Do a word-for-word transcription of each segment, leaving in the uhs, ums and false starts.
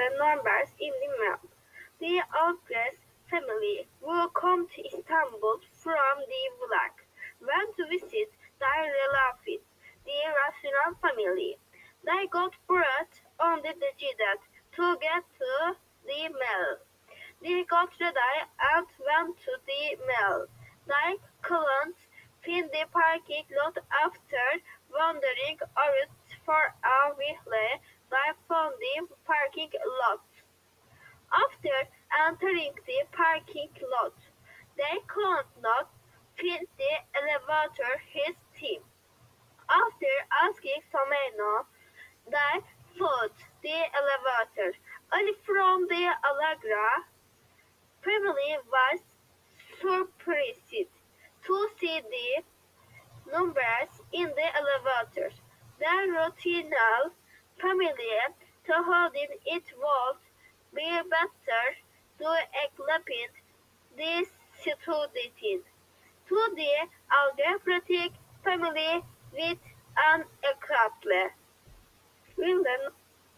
the numbers in the map. The Algres family who come to Istanbul from the village went to visit their relatives, the Rational family. They got brought on the jet to get to the mill. They got ready and went to the mill. They couldn't find the parking lot after wandering around for a while. They found the parking lot. After entering the parking lot, they could not find the elevator his team. After asking someone, they found the elevator. Only from the Allegra family was surprised to see the numbers in the elevator. The routine family told him it would be better to explain this situation to the algebraic family with an example. Will then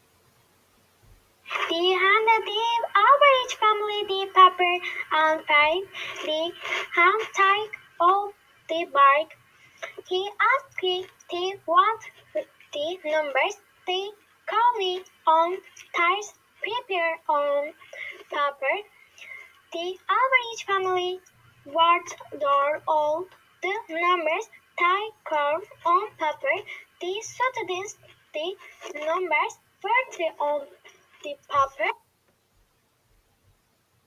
They handed the average family the paper and five the handtag of the bag. He asked the what the numbers they called on tiles prepared on paper. The average family wrote down all the numbers they carved on paper. The students the numbers were on the paper.